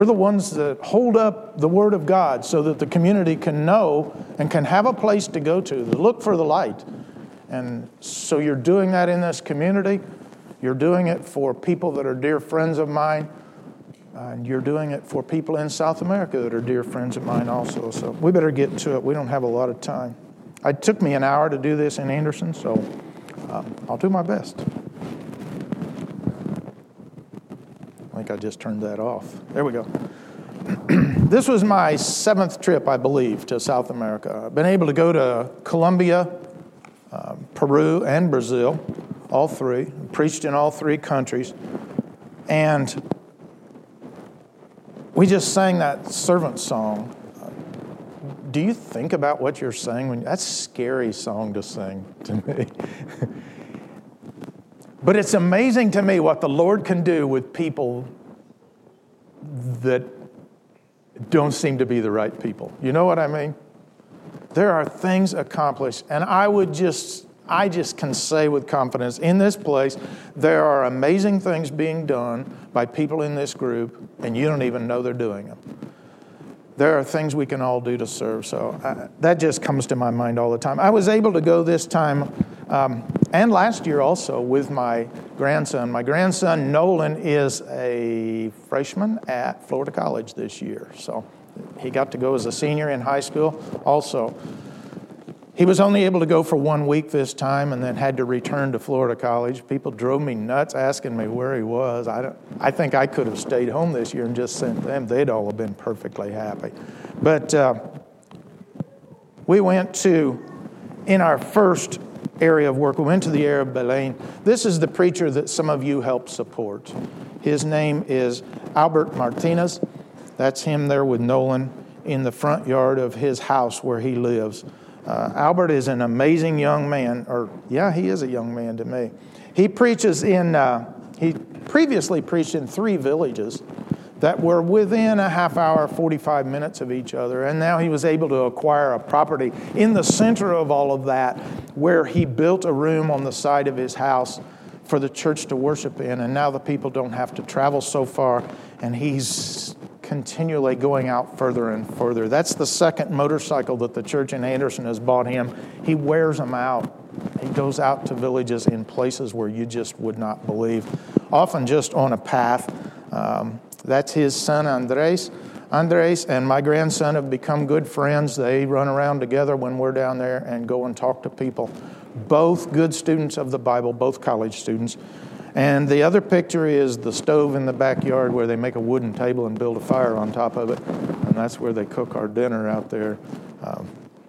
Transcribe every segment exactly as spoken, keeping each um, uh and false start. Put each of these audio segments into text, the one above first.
We're the ones that hold up the Word of God so that the community can know and can have a place to go to, to look for the light. And so you're doing that in this community. You're doing it for people that are dear friends of mine. And you're doing it for people in South America that are dear friends of mine also. So we better get to it. We don't have a lot of time. It took me an hour to do this in Anderson, so um, I'll do my best. I think I just turned that off. There we go. This was my seventh trip, I believe, to South America. I've been able to go to Colombia, uh, Peru, and Brazil, all three. Preached in all three countries. And we just sang that servant song. Do you think about what you're saying? When that's a scary song to sing to me. But it's amazing to me what the Lord can do with people that don't seem to be the right people. You know what I mean? There are things accomplished, and I would just, I just can say with confidence, in this place, there are amazing things being done by people in this group, and you don't even know they're doing them. There are things we can all do to serve. So uh, that just comes to my mind all the time. I was able to go this time um, and last year also with my grandson. My grandson, Nolan, is a freshman at Florida College this year. So he got to go as a senior in high school also. He was only able to go for one week this time and then had to return to Florida College. People drove me nuts asking me where he was. I, don't, I think I could have stayed home this year and just sent them. They'd all have been perfectly happy. But uh, we went to, in our first area of work, we went to the area of Belén. This is the preacher that some of you helped support. His name is Albert Martinez. That's him there with Nolan in the front yard of his house where he lives. Uh, Albert is an amazing young man, or yeah, he is a young man to me. He preaches in, uh, he previously preached in three villages that were within a half hour, forty-five minutes of each other. And now he was able to acquire a property in the center of all of that where he built a room on the side of his house for the church to worship in. And now the people don't have to travel so far, and he's continually going out further and further. That's the second motorcycle that the church in Anderson has bought him. He wears them out. He goes out to villages in places where you just would not believe, often just on a path. Um, that's his son, Andres. Andres and my grandson have become good friends. They run around together when we're down there and go and talk to people. Both good students of the Bible, both college students. And the other picture is the stove in the backyard where they make a wooden table and build a fire on top of it. And that's where they cook our dinner out there. Um,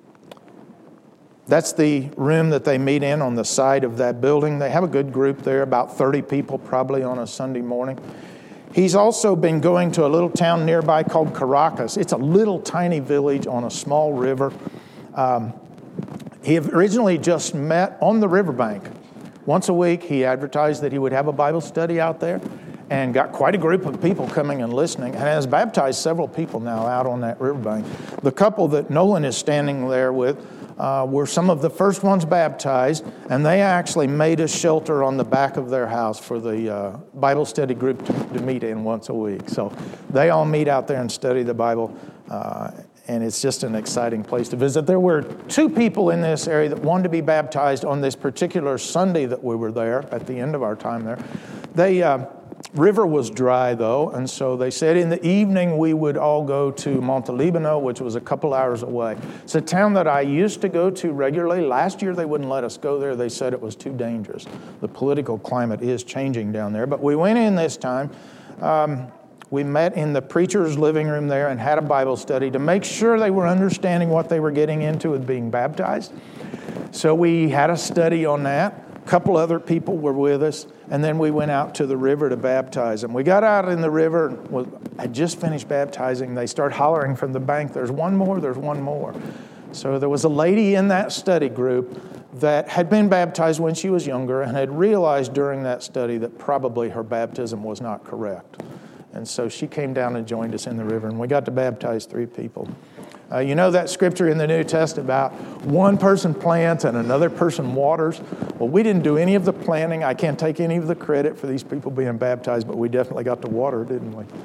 that's the room that they meet in on the side of that building. They have a good group there, about thirty people probably on a Sunday morning. He's also been going to a little town nearby called Caracas. It's a little tiny village on a small river. Um, he originally just met on the riverbank. Once a week, he advertised that he would have a Bible study out there and got quite a group of people coming and listening, and has baptized several people now out on that riverbank. The couple that Nolan is standing there with uh, were some of the first ones baptized, and they actually made a shelter on the back of their house for the uh, Bible study group to, to meet in once a week. So they all meet out there and study the Bible. Uh, And it's just an exciting place to visit. There were two people in this area that wanted to be baptized on this particular Sunday that we were there at the end of our time there. The uh, river was dry, though, and so they said in the evening we would all go to Montelibano, which was a couple hours away. It's a town that I used to go to regularly. Last year they wouldn't let us go there. They said it was too dangerous. The political climate is changing down there. But we went in this time. Um, We met in the preacher's living room there and had a Bible study to make sure they were understanding what they were getting into with being baptized. So we had a study on that. A couple other people were with us, and then we went out to the river to baptize them. We got out in the river, well, I just finished baptizing. They start hollering from the bank, "There's one more, there's one more." So there was a lady in that study group that had been baptized when she was younger and had realized during that study that probably her baptism was not correct. And so she came down and joined us in the river, and we got to baptize three people. Uh, you know that scripture in the New Testament about one person plants and another person waters? Well, we didn't do any of the planting. I can't take any of the credit for these people being baptized, but we definitely got to water, didn't we?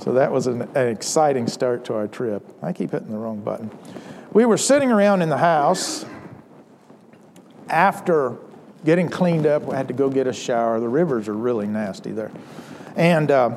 So that was an, an exciting start to our trip. I keep hitting the wrong button. We were sitting around in the house after getting cleaned up. We had to go get a shower. The rivers are really nasty there. And uh,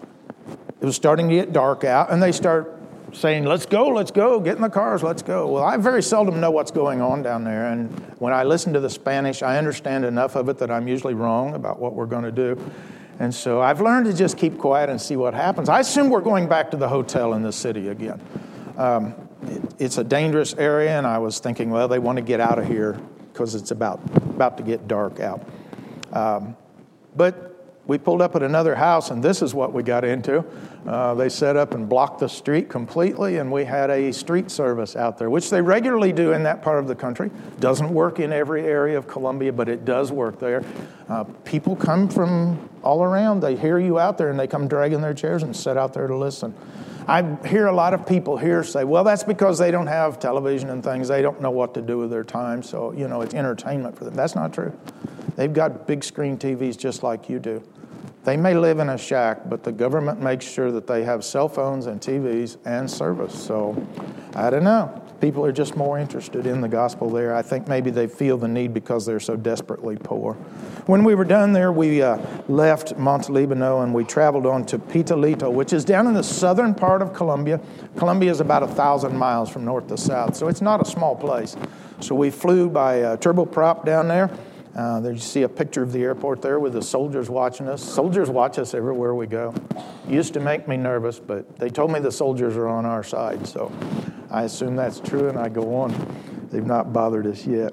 it was starting to get dark out, and they start saying, let's go, let's go, get in the cars, let's go. Well, I very seldom know what's going on down there, and when I listen to the Spanish, I understand enough of it that I'm usually wrong about what we're going to do. And so I've learned to just keep quiet and see what happens. I assume we're going back to the hotel in the city again. Um, it, it's a dangerous area, and I was thinking, well, they want to get out of here because it's about, about to get dark out. Um, but we pulled up at another house, and this is what we got into. Uh, they set up and blocked the street completely, and we had a street service out there, which they regularly do in that part of the country. Doesn't work in every area of Colombia, but it does work there. Uh, people come from all around. They hear you out there, and they come dragging their chairs and sit out there to listen. I hear a lot of people here say, well, that's because they don't have television and things. They don't know what to do with their time, so, you know, it's entertainment for them. That's not true. They've got big screen T Vs just like you do. They may live in a shack, but the government makes sure that they have cell phones and T Vs and service. So, I don't know. People are just more interested in the gospel there. I think maybe they feel the need because they're so desperately poor. When we were done there, we uh, left Montelibano and we traveled on to Pitalito, which is down in the southern part of Colombia. Colombia is about a thousand miles from north to south, so it's not a small place. So we flew by uh, turboprop down there. Uh, there you see a picture of the airport there with the soldiers watching us. Soldiers watch us everywhere we go. Used to make me nervous, but they told me the soldiers are on our side, so I assume that's true, and I go on. They've not bothered us yet.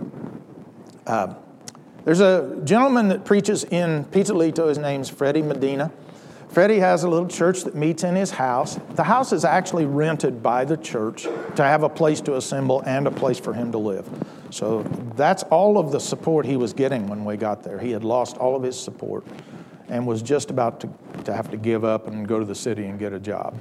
Uh, there's a gentleman that preaches in Pitalito. His name's Freddie Medina. Freddie has a little church that meets in his house. The house is actually rented by the church to have a place to assemble and a place for him to live. So that's all of the support he was getting when we got there. He had lost all of his support and was just about to, to have to give up and go to the city and get a job.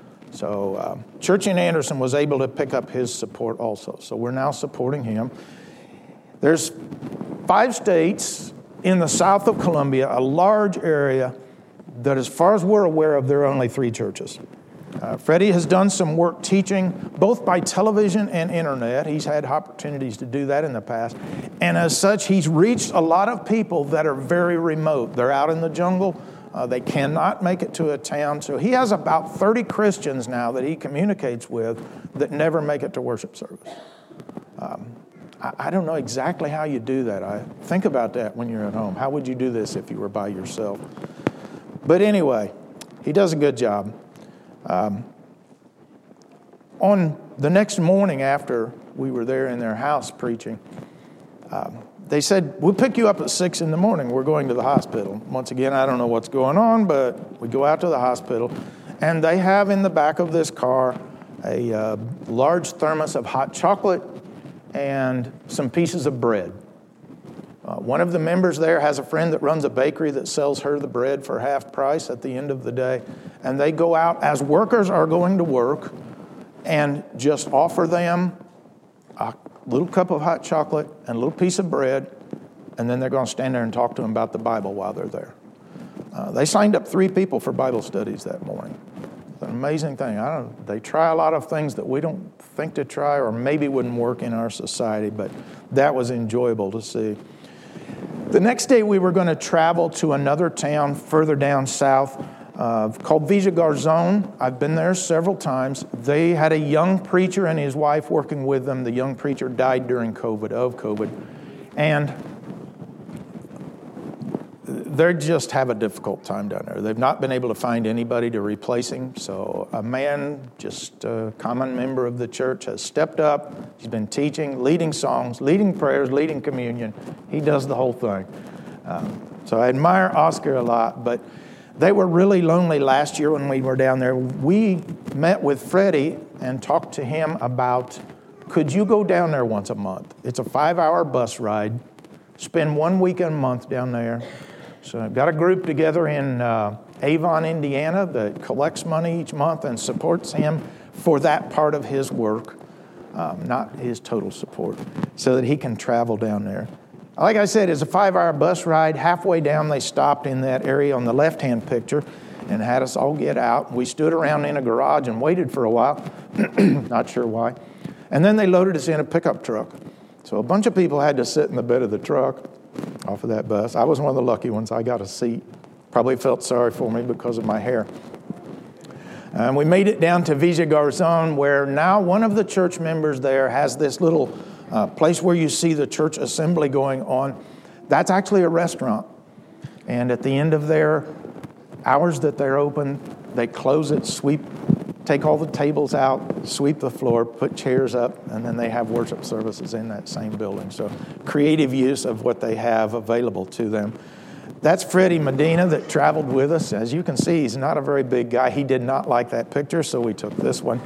So uh, Church in Anderson was able to pick up his support also. So we're now supporting him. There's five states in the south of Colombia, a large area that as far as we're aware of, there are only three churches. Uh, Freddie has done some work teaching both by television and internet. He's had opportunities to do that in the past. And as such, he's reached a lot of people that are very remote. They're out in the jungle. Uh, they cannot make it to a town. So he has about thirty Christians now that he communicates with that never make it to worship service. Um, I, I don't know exactly how you do that. I think about that when you're at home. How would you do this if you were by yourself? But anyway, he does a good job. Um, on the next morning after we were there in their house preaching, um, they said, we'll pick you up at six in the morning. We're going to the hospital. Once again, I don't know what's going on, but we go out to the hospital, and they have in the back of this car a uh, large thermos of hot chocolate and some pieces of bread. Uh, one of the members there has a friend that runs a bakery that sells her the bread for half price at the end of the day. And they go out as workers are going to work and just offer them a little cup of hot chocolate and a little piece of bread, and then they're going to stand there and talk to them about the Bible while they're there. Uh, they signed up three people for Bible studies that morning. It's an amazing thing. I don't. They try a lot of things that we don't think to try or maybe wouldn't work in our society, but that was enjoyable to see. The next day, we were going to travel to another town further down south uh, called Villa Garzón. I've been there several times. They had a young preacher and his wife working with them. The young preacher died during COVID, of COVID. And they just have a difficult time down there. They've not been able to find anybody to replace him. So a man, just a common member of the church, has stepped up. He's been teaching, leading songs, leading prayers, leading communion. He does the whole thing. Um, so I admire Oscar a lot. But they were really lonely last year when we were down there. We met with Freddie and talked to him about, could you go down there once a month? It's a five-hour bus ride. Spend one weekend a month down there. So I've got a group together in uh, Avon, Indiana that collects money each month and supports him for that part of his work, um, not his total support, so that he can travel down there. Like I said, it's a five-hour bus ride. Halfway down, they stopped in that area on the left-hand picture, and had us all get out. We stood around in a garage and waited for a while, not sure why. And then they loaded us in a pickup truck. So a bunch of people had to sit in the bed of the truck off of that bus. I was one of the lucky ones. I got a seat. Probably felt sorry for me because of my hair. And we made it down to Villa Garzon, where now one of the church members there has this little uh, place where you see the church assembly going on. That's actually a restaurant. And at the end of their hours that they're open, they close it, sweep, take all the tables out, sweep the floor, put chairs up, and then they have worship services in that same building. So creative use of what they have available to them. That's Freddie Medina that traveled with us. As you can see, he's not a very big guy. He did not like that picture, so we took this one.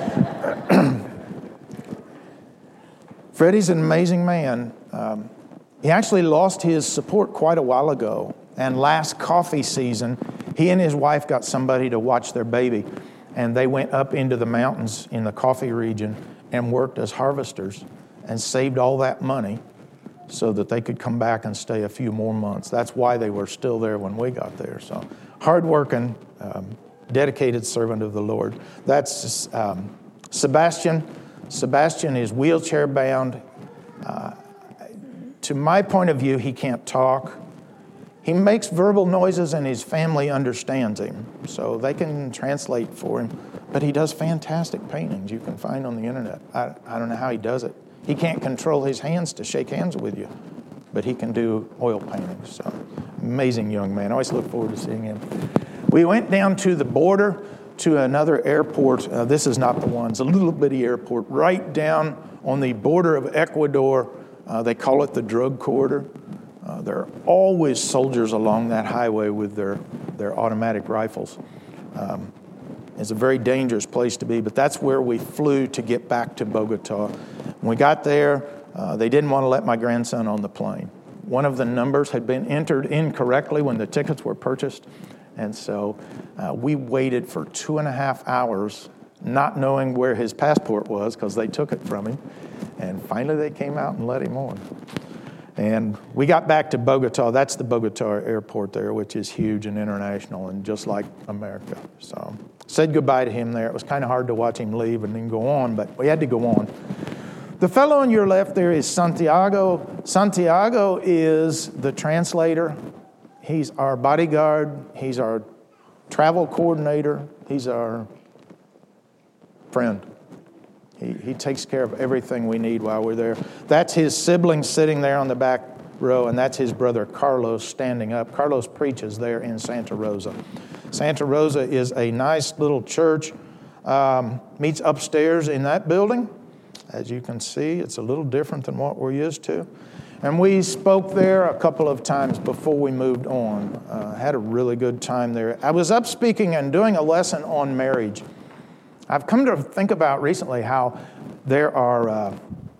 Freddie's an amazing man. Um, he actually lost his support quite a while ago. And last coffee season, he and his wife got somebody to watch their baby. And they went up into the mountains in the coffee region and worked as harvesters and saved all that money so that they could come back and stay a few more months. That's why they were still there when we got there. So hardworking, um, dedicated servant of the Lord. That's um, Sebastian. Sebastian is wheelchair bound. Uh, to my point of view, he can't talk. He makes verbal noises and his family understands him, so they can translate for him. But he does fantastic paintings you can find on the internet. I, I don't know how he does it. He can't control his hands to shake hands with you, but he can do oil paintings. So, amazing young man. I always look forward to seeing him. We went down to the border to another airport. Uh, this is not the one. It's a little bitty airport right down on the border of Ecuador. Uh, they call it the drug corridor. Uh, there are always soldiers along that highway with their, their automatic rifles. Um, it's a very dangerous place to be, but that's where we flew to get back to Bogota. When we got there, uh, they didn't want to let my grandson on the plane. One of the numbers had been entered incorrectly when the tickets were purchased, and so uh, we waited for two and a half hours not knowing where his passport was because they took it from him, and finally they came out and let him on. And we got back to Bogota. That's the Bogota airport there, which is huge and international and just like America. So said goodbye to him there. It was kind of hard to watch him leave and then go on, but we had to go on. The fellow on your left there is Santiago. Santiago is the translator. He's our bodyguard. He's our travel coordinator. He's our friend. He, he takes care of everything we need while we're there. That's his sibling sitting there on the back row, and that's his brother Carlos standing up. Carlos preaches there in Santa Rosa. Santa Rosa is a nice little church. Um, meets upstairs in that building. As you can see, it's a little different than what we're used to. And we spoke there a couple of times before we moved on. Uh, had a really good time there. I was up speaking and doing a lesson on marriage. I've come to think about recently how there are uh,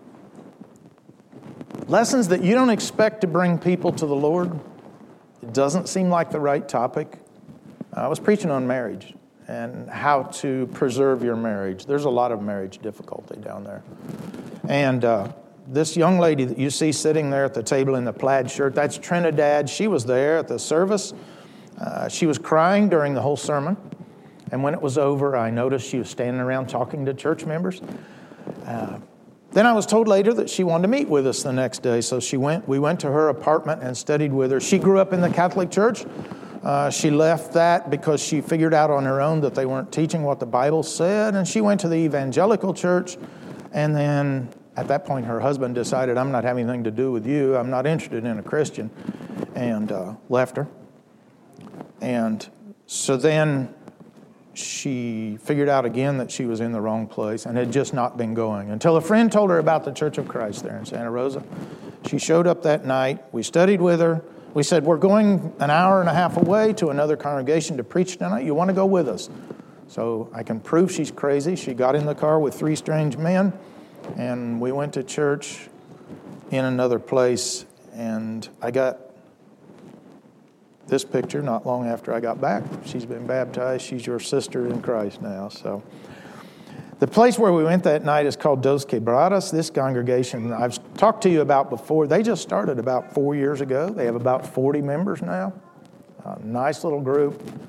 lessons that you don't expect to bring people to the Lord. It doesn't seem like the right topic. I was preaching on marriage and how to preserve your marriage. There's a lot of marriage difficulty down there. And uh, this young lady that you see sitting there at the table in the plaid shirt, that's Trinidad. She was there at the service. Uh, she was crying during the whole sermon. And when it was over, I noticed she was standing around talking to church members. Uh, then I was told later that she wanted to meet with us the next day. So she went. We went to her apartment and studied with her. She grew up in the Catholic Church. Uh, she left that because she figured out on her own that they weren't teaching what the Bible said. And she went to the evangelical church. And then at that point, her husband decided, I'm not having anything to do with you. I'm not interested in a Christian. And uh, left her. And so then she figured out again that she was in the wrong place and had just not been going until a friend told her about the Church of Christ there in Santa Rosa. She showed up that night. We studied with her. We said, we're going an hour and a half away to another congregation to preach tonight. You want to go with us? So I can prove she's crazy. She got in the car with three strange men, and we went to church in another place. And I got this picture not long after I got back. She's been baptized. She's your sister in Christ now. So the place where we went that night is called Dos Quebradas. This congregation I've talked to you about before. They just started about four years ago. They have about forty members now. A nice little group. Uh,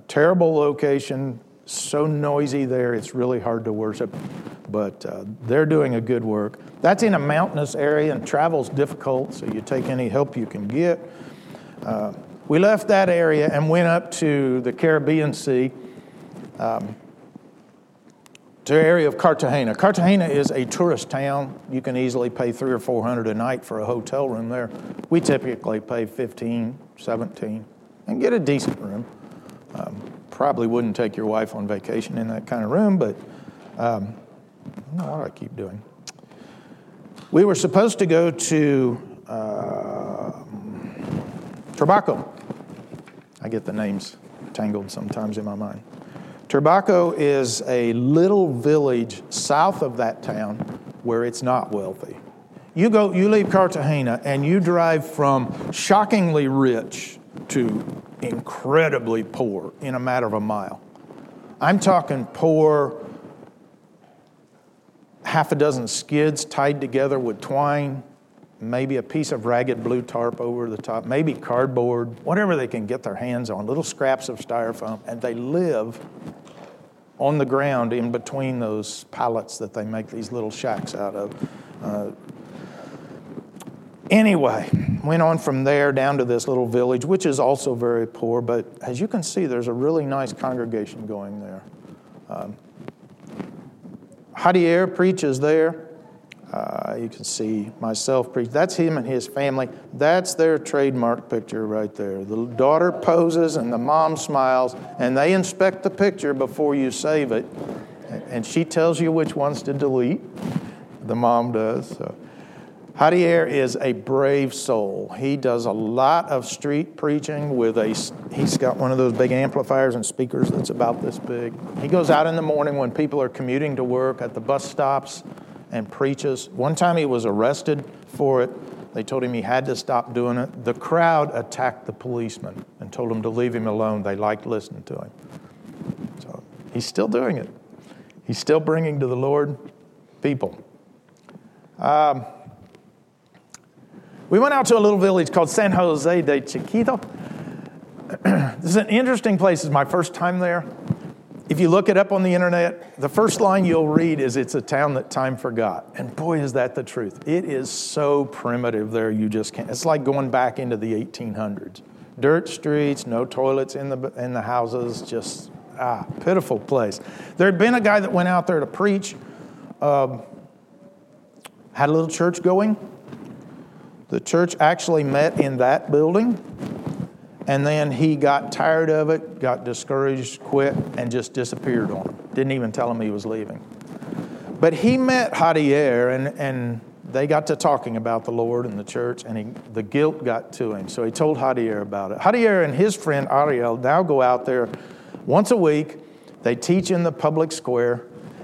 terrible location, so noisy there, it's really hard to worship. But uh, they're doing a good work. That's in a mountainous area, and travel's difficult, so you take any help you can get. Uh, we left that area and went up to the Caribbean Sea, um, to the area of Cartagena. Cartagena is a tourist town. You can easily pay three or four hundred a night for a hotel room there. We typically pay fifteen, seventeen, and get a decent room. Um, probably wouldn't take your wife on vacation in that kind of room, but um, I don't know what I keep doing. We were supposed to go to uh, Turbaco. I get the names tangled sometimes in my mind. Turbaco is a little village south of that town where it's not wealthy. You go, you leave Cartagena and you drive from shockingly rich to incredibly poor in a matter of a mile. I'm talking poor, half a dozen skids tied together with twine, maybe a piece of ragged blue tarp over the top, maybe cardboard, whatever they can get their hands on, little scraps of styrofoam, and they live on the ground in between those pallets that they make these little shacks out of. Uh, anyway, went on from there down to this little village, which is also very poor, but as you can see, there's a really nice congregation going there. Um, Javier preaches there. Uh, you can see myself preach. That's him and his family. That's their trademark picture right there. The daughter poses and the mom smiles, and they inspect the picture before you save it. And she tells you which ones to delete. The mom does. So. Javier is a brave soul. He does a lot of street preaching with a, he's got one of those big amplifiers and speakers that's about this big. He goes out in the morning when people are commuting to work at the bus stops and preaches. One time he was arrested for it. They told him he had to stop doing it. The crowd attacked the policeman and told him to leave him alone. They liked listening to him. So he's still doing it. He's still bringing to the Lord people. Um, we went out to a little village called San Jose de Chiquito. This is an interesting place. It's my first time there. If you look it up on the internet, the first line you'll read is it's a town that time forgot. And boy, is that the truth. It is so primitive there, you just can't. It's like going back into the eighteen hundreds. Dirt streets, no toilets in the in the houses, just, ah, pitiful place. There had been a guy that went out there to preach, um, had a little church going. The church actually met in that building. And then he got tired of it, got discouraged, quit, and just disappeared on him. Didn't even tell him he was leaving. But he met Javier, and, and they got to talking about the Lord and the church, and he, the guilt got to him. So he told Javier about it. Javier and his friend Ariel now go out there once a week. They teach in the public square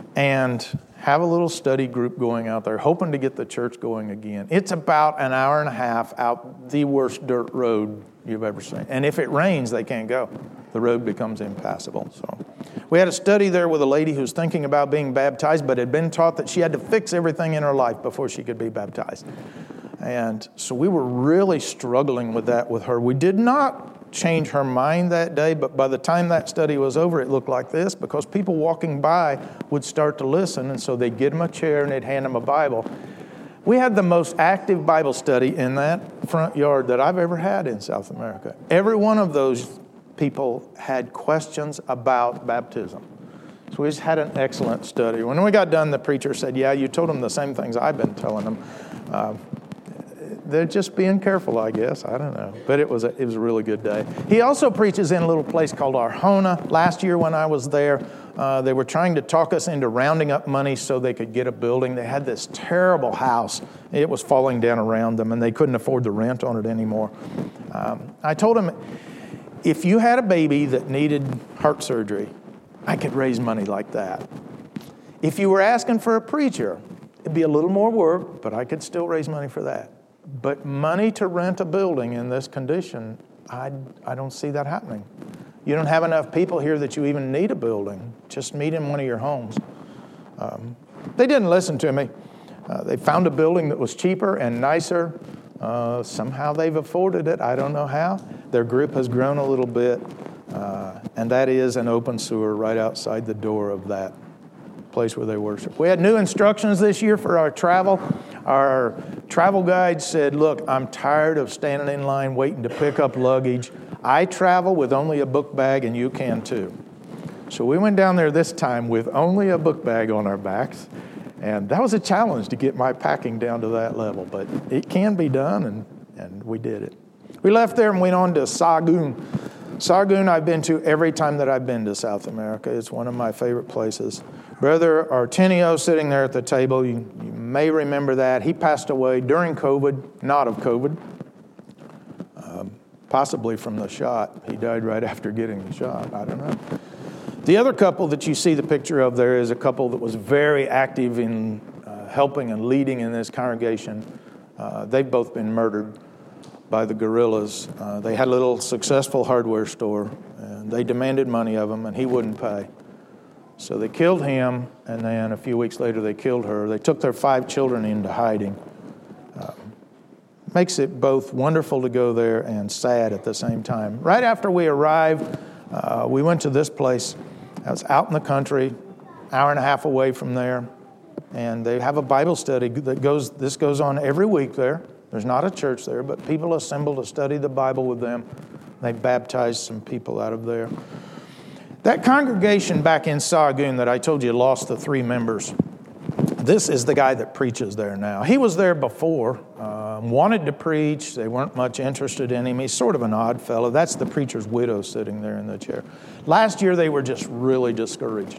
and have a little study group going out there, hoping to get the church going again. It's about an hour and a half out the worst dirt road you've ever seen. And if it rains, they can't go. The road becomes impassable. So we had a study there with a lady who's thinking about being baptized, but had been taught that she had to fix everything in her life before she could be baptized. And so we were really struggling with that with her. We did not change her mind that day, but by the time that study was over, it looked like this, because people walking by would start to listen, and so they'd get them a chair and they'd hand them a Bible. We had the most active Bible study in that front yard that I've ever had in South America. Every one of those people had questions about baptism. So we just had an excellent study. When we got done, the preacher said, yeah, you told them the same things I've been telling them. Uh, they're just being careful, I guess. I don't know. But it was a, it was a really good day. He also preaches in a little place called Arjona. Last year when I was there, uh, they were trying to talk us into rounding up money so they could get a building. They had this terrible house. It was falling down around them, and they couldn't afford the rent on it anymore. Um, I told him, if you had a baby that needed heart surgery, I could raise money like that. If you were asking for a preacher, it'd be a little more work, but I could still raise money for that. But money to rent a building in this condition, I, I don't see that happening. You don't have enough people here that you even need a building. Just meet in one of your homes. Um, they didn't listen to me. Uh, they found a building that was cheaper and nicer. Uh, somehow they've afforded it. I don't know how. Their group has grown a little bit. Uh, and that is an open sewer right outside the door of that place where they worship. We had new instructions this year for our travel. Our travel guide said, look, I'm tired of standing in line waiting to pick up luggage. I travel with only a book bag, and you can too. So we went down there this time with only a book bag on our backs, and that was a challenge to get my packing down to that level, but it can be done, and, and we did it. We left there and went on to Sagun. Sagun I've been to every time that I've been to South America. It's one of my favorite places. Brother Artenio sitting there at the table, you, you may remember that. He passed away during COVID, not of COVID, um, possibly from the shot. He died right after getting the shot. I don't know. The other couple that you see the picture of there is a couple that was very active in uh, helping and leading in this congregation. Uh, they've both been murdered by the guerrillas. Uh, they had a little successful hardware store, and they demanded money of him, and he wouldn't pay. So they killed him, and then a few weeks later they killed her. They took their five children into hiding. Uh, makes it both wonderful to go there and sad at the same time. Right after we arrived, uh, we went to this place. I was out in the country, hour and a half away from there, and they have a Bible study that goes. This goes on every week there. There's not a church there, but people assemble to study the Bible with them. They baptized some people out of there. That congregation back in Sagun that I told you lost the three members, this is the guy that preaches there now. He was there before, uh, wanted to preach. They weren't much interested in him. He's sort of an odd fellow. That's the preacher's widow sitting there in the chair. Last year they were just really discouraged.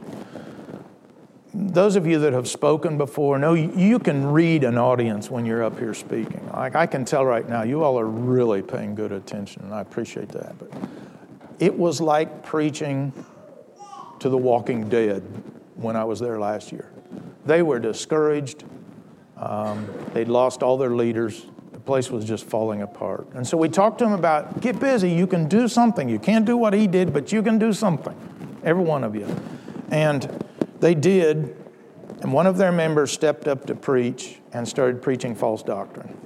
Those of you that have spoken before know you can read an audience when you're up here speaking. Like I can tell right now, you all are really paying good attention, and I appreciate that. But it was like preaching to the walking dead when I was there last year. They were discouraged. Um, they'd lost all their leaders. The place was just falling apart. And so we talked to them about, get busy. You can do something. You can't do what he did, but you can do something. Every one of you. And they did. And one of their members stepped up to preach and started preaching false doctrine.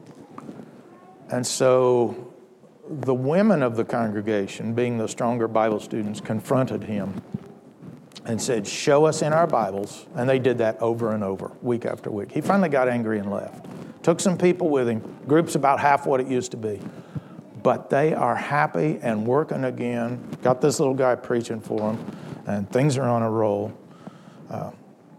And so the women of the congregation, being the stronger Bible students, confronted him and said, show us in our Bibles. And they did that over and over, week after week. He finally got angry and left. Took some people with him. Group's about half what it used to be. But they are happy and working again. Got this little guy preaching for them. And things are on a roll. Uh,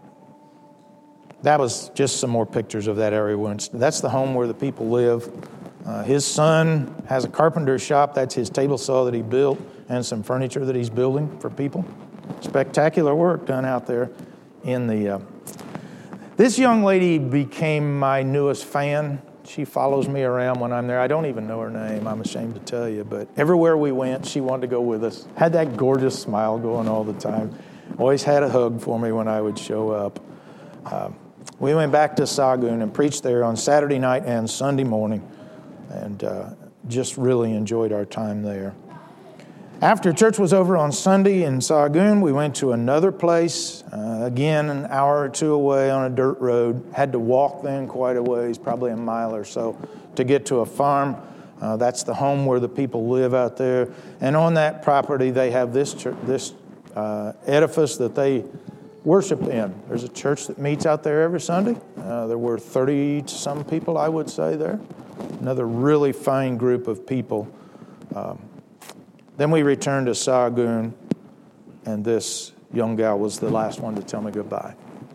that was just some more pictures of that area. That's the home where the people live. Uh, his son has a carpenter shop. That's his table saw that he built and some furniture that he's building for people. Spectacular work done out there in the... Uh... This young lady became my newest fan. She follows me around when I'm there. I don't even know her name. I'm ashamed to tell you. But everywhere we went, she wanted to go with us. Had that gorgeous smile going all the time. Always had a hug for me when I would show up. Uh, we went back to Sagun and preached there on Saturday night and Sunday morning. And uh, just really enjoyed our time there. After church was over on Sunday in Sagun, we went to another place, uh, again an hour or two away on a dirt road. Had to walk then quite a ways, probably a mile or so, to get to a farm. Uh, that's the home where the people live out there. And on that property, they have this church, this uh, edifice that they worship in. There's a church that meets out there every Sunday. Uh, there were thirty-some people, I would say, there. Another really fine group of people. Um, then we returned to Sagun, and this young gal was the last one to tell me goodbye.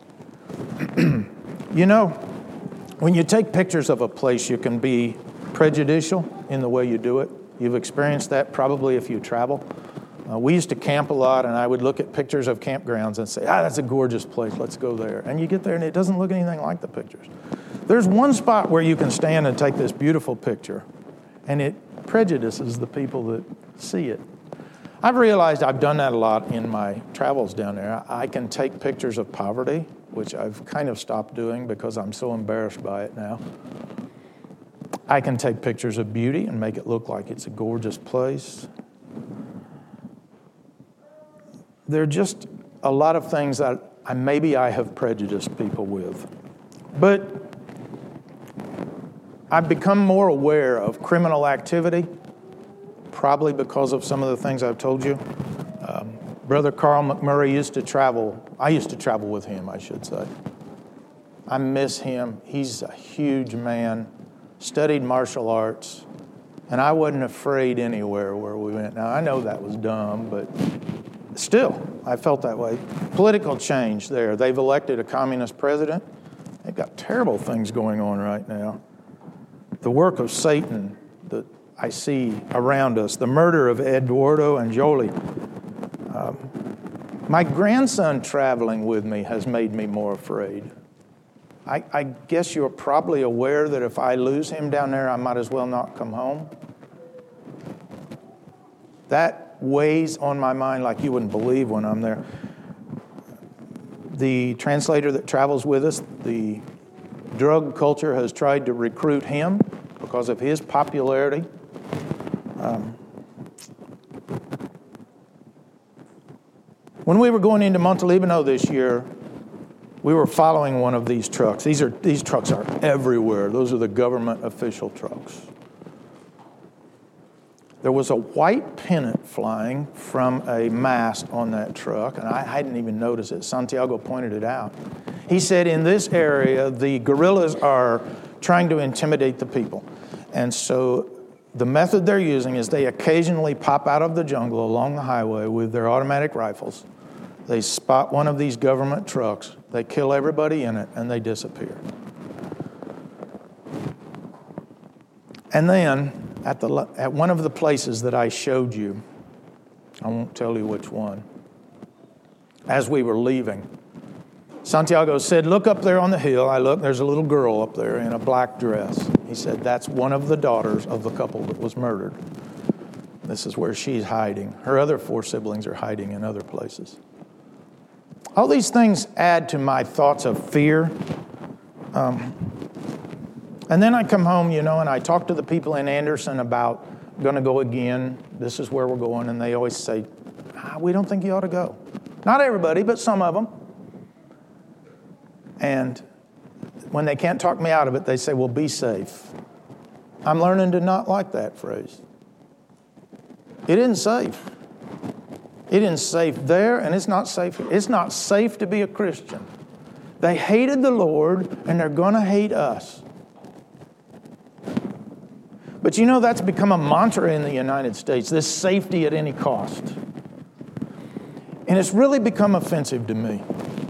You know, when you take pictures of a place, you can be prejudicial in the way you do it. You've experienced that probably if you travel. Uh, we used to camp a lot, and I would look at pictures of campgrounds and say, ah, that's a gorgeous place, let's go there. And you get there, and it doesn't look anything like the pictures. There's one spot where you can stand and take this beautiful picture, and it prejudices the people that see it. I've realized I've done that a lot in my travels down there. I can take pictures of poverty, which I've kind of stopped doing because I'm so embarrassed by it now. I can take pictures of beauty and make it look like it's a gorgeous place. There are just a lot of things that I, maybe I have prejudiced people with. But I've become more aware of criminal activity, probably because of some of the things I've told you. Brother Carl McMurray used to travel. I used to travel with him, I should say. I miss him. He's a huge man, studied martial arts, and I wasn't afraid anywhere where we went. Now, I know that was dumb, but still, I felt that way. Political change there. They've elected a communist president. They've got terrible things going on right now. The work of Satan that I see around us, the murder of Eduardo and Jolie. Um, my grandson traveling with me has made me more afraid. I, I guess you're probably aware that if I lose him down there, I might as well not come home. That weighs on my mind like you wouldn't believe when I'm there. The translator that travels with us, the drug culture has tried to recruit him because of his popularity. Um, when we were going into Montalibano this year, we were following one of these trucks. These are these trucks are everywhere. Those are the government official trucks. There was a white pennant flying from a mast on that truck, and I hadn't even noticed it. Santiago pointed it out. He said, in this area, the guerrillas are trying to intimidate the people. And so the method they're using is they occasionally pop out of the jungle along the highway with their automatic rifles. They spot one of these government trucks, they kill everybody in it, and they disappear. And then, at the at one of the places that I showed you, I won't tell you which one, as we were leaving, Santiago said, look up there on the hill. I looked, there's a little girl up there in a black dress. He said, that's one of the daughters of the couple that was murdered. This is where she's hiding. Her other four siblings are hiding in other places. All these things add to my thoughts of fear. Um, and then I come home, you know, and I talk to the people in Anderson about going to go again. This is where we're going. And they always say, ah, we don't think you ought to go. Not everybody, but some of them. And when they can't talk me out of it, they say, well, be safe. I'm learning to not like that phrase. It isn't safe. It isn't safe there, and it's not safe here. It's not safe to be a Christian. They hated the Lord, and they're going to hate us. But you know, that's become a mantra in the United States, this safety at any cost. And it's really become offensive to me.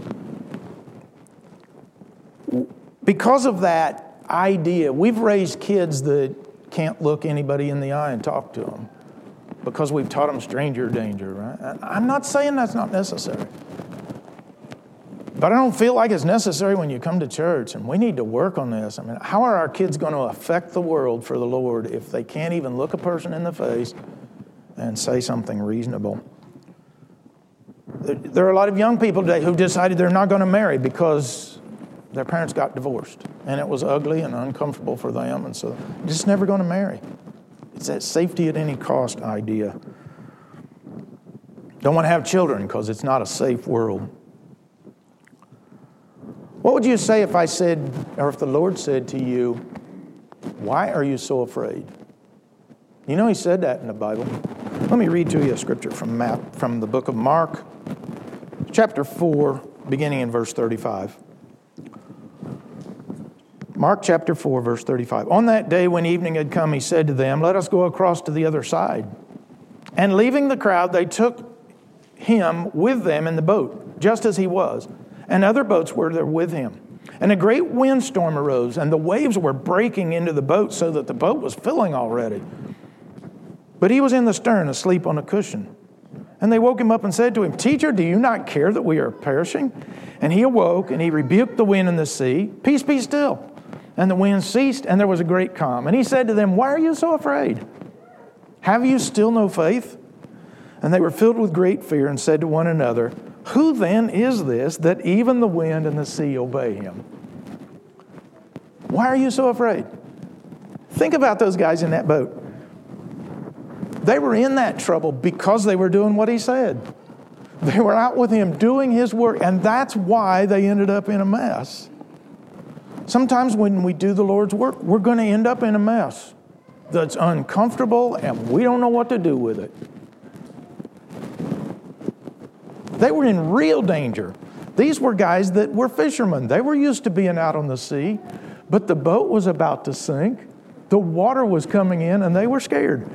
Because of that idea, we've raised kids that can't look anybody in the eye and talk to them because we've taught them stranger danger, right? I'm not saying that's not necessary. But I don't feel like it's necessary when you come to church, and we need to work on this. I mean, how are our kids going to affect the world for the Lord if they can't even look a person in the face and say something reasonable? There are a lot of young people today who've decided they're not going to marry because their parents got divorced, and it was ugly and uncomfortable for them, and so they're just never going to marry. It's that safety at any cost idea. Don't want to have children because it's not a safe world. What would you say if I said, or if the Lord said to you, why are you so afraid? You know He said that in the Bible. Let me read to you a scripture from, from the book of Mark, chapter four, beginning in verse thirty-five. Mark chapter four, verse thirty-five. On that day when evening had come, He said to them, let us go across to the other side. And leaving the crowd, they took Him with them in the boat, just as He was. And other boats were there with Him. And a great windstorm arose, and the waves were breaking into the boat so that the boat was filling already. But He was in the stern, asleep on a cushion. And they woke Him up and said to Him, Teacher, do you not care that we are perishing? And He awoke, and He rebuked the wind and the sea. Peace, be still. And the wind ceased, and there was a great calm. And He said to them, why are you so afraid? Have you still no faith? And they were filled with great fear and said to one another, who then is this that even the wind and the sea obey Him? Why are you so afraid? Think about those guys in that boat. They were in that trouble because they were doing what He said. They were out with Him doing His work, and that's why they ended up in a mess. Sometimes when we do the Lord's work, we're going to end up in a mess that's uncomfortable, and we don't know what to do with it. They were in real danger. These were guys that were fishermen. They were used to being out on the sea, but the boat was about to sink. The water was coming in, and they were scared.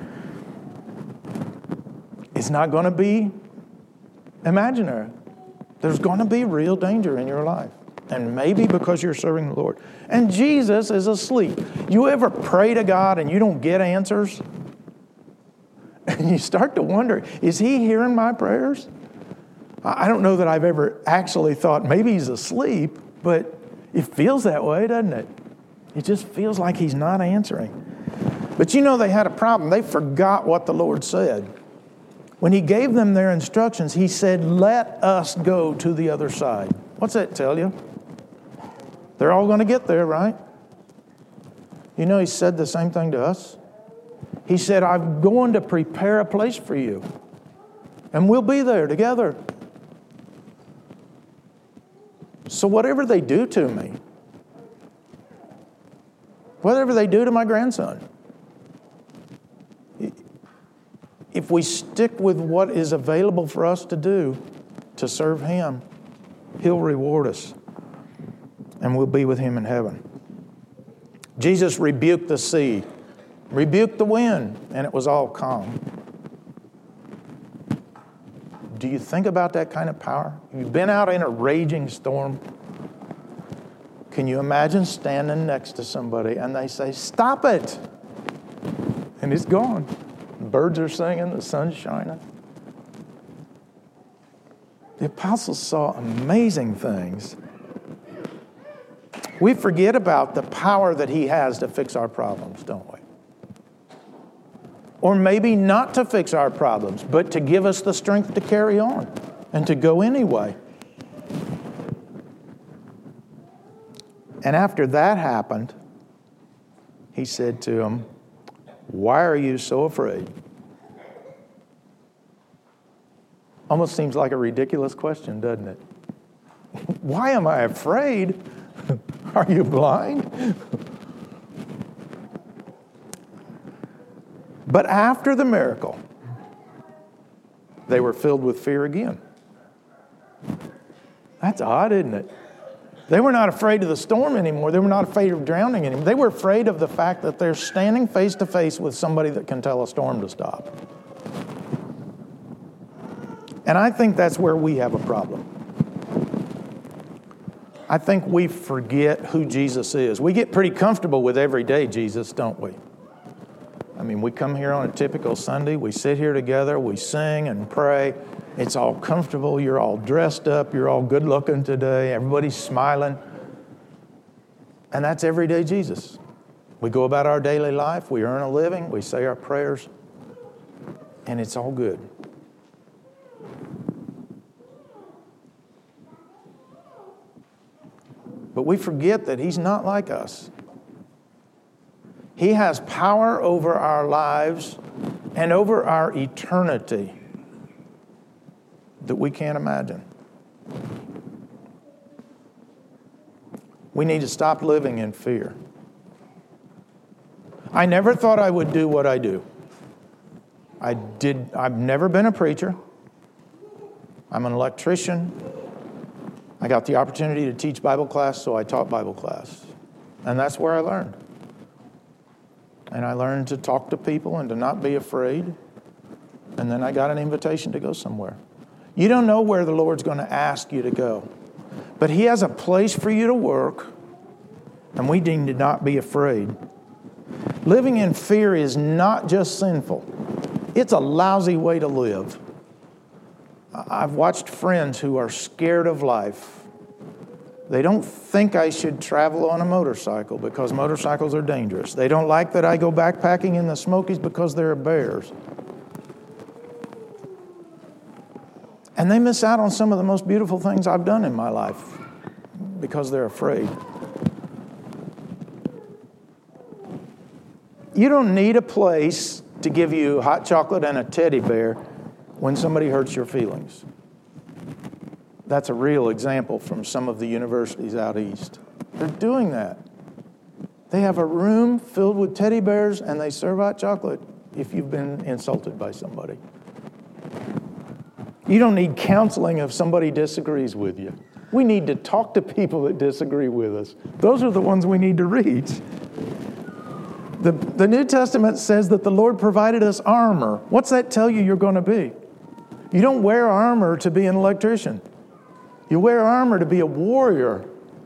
It's not going to be imaginary. There's going to be real danger in your life. And maybe because you're serving the Lord. And Jesus is asleep. You ever pray to God and you don't get answers? And you start to wonder, is he hearing my prayers? I don't know that I've ever actually thought maybe he's asleep, but it feels that way, doesn't it? It just feels like he's not answering. But you know, they had a problem. They forgot what the Lord said. When he gave them their instructions, he said, let us go to the other side. What's that tell you? They're all going to get there, right? You know, he said the same thing to us. He said, I'm going to prepare a place for you. And we'll be there together. So whatever they do to me, whatever they do to my grandson, if we stick with what is available for us to do to serve him, he'll reward us. And we'll be with him in heaven. Jesus rebuked the sea, rebuked the wind, and it was all calm. Do you think about that kind of power? You've been out in a raging storm. Can you imagine standing next to somebody and they say, stop it? And it's gone. Birds are singing, the sun's shining. The apostles saw amazing things. We forget about the power that he has to fix our problems, don't we? Or maybe not to fix our problems, but to give us the strength to carry on and to go anyway. And after that happened, he said to them, why are you so afraid? Almost seems like a ridiculous question, doesn't it? Why am I afraid? Are you blind? But after the miracle, they were filled with fear again. That's odd, isn't it? They were not afraid of the storm anymore. They were not afraid of drowning anymore. They were afraid of the fact that they're standing face to face with somebody that can tell a storm to stop. And I think that's where we have a problem. I think we forget who Jesus is. We get pretty comfortable with everyday Jesus, don't we? I mean, we come here on a typical Sunday. We sit here together. We sing and pray. It's all comfortable. You're all dressed up. You're all good looking today. Everybody's smiling. And that's everyday Jesus. We go about our daily life. We earn a living. We say our prayers. And it's all good. But we forget that he's not like us. He has power over our lives and over our eternity that we can't imagine. We need to stop living in fear. I never thought I would do what I do. I did. I've never been a preacher. I'm an electrician. I got the opportunity to teach Bible class, so I taught Bible class. And that's where I learned. And I learned to talk to people and to not be afraid. And then I got an invitation to go somewhere. You don't know where the Lord's going to ask you to go. But he has a place for you to work, and we need to not be afraid. Living in fear is not just sinful. It's a lousy way to live. I've watched friends who are scared of life. They don't think I should travel on a motorcycle because motorcycles are dangerous. They don't like that I go backpacking in the Smokies because there are bears. And they miss out on some of the most beautiful things I've done in my life because they're afraid. You don't need a place to give you hot chocolate and a teddy bear when somebody hurts your feelings. That's a real example from some of the universities out east. They're doing that. They have a room filled with teddy bears and they serve hot chocolate if you've been insulted by somebody. You don't need counseling if somebody disagrees with you. We need to talk to people that disagree with us. Those are the ones we need to reach. The, the New Testament says that the Lord provided us armor. What's that tell you you're going to be? You don't wear armor to be an electrician. You wear armor to be a warrior.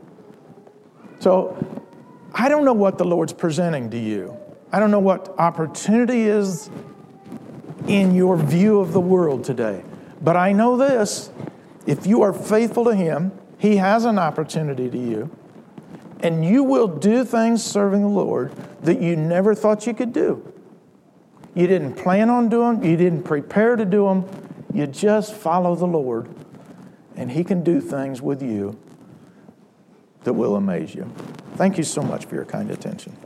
So I don't know what the Lord's presenting to you. I don't know what opportunity is in your view of the world today. But I know this. If you are faithful to Him, He has an opportunity to you. And you will do things serving the Lord that you never thought you could do. You didn't plan on doing them. You didn't prepare to do them. You just follow the Lord. And He can do things with you that will amaze you. Thank you so much for your kind attention.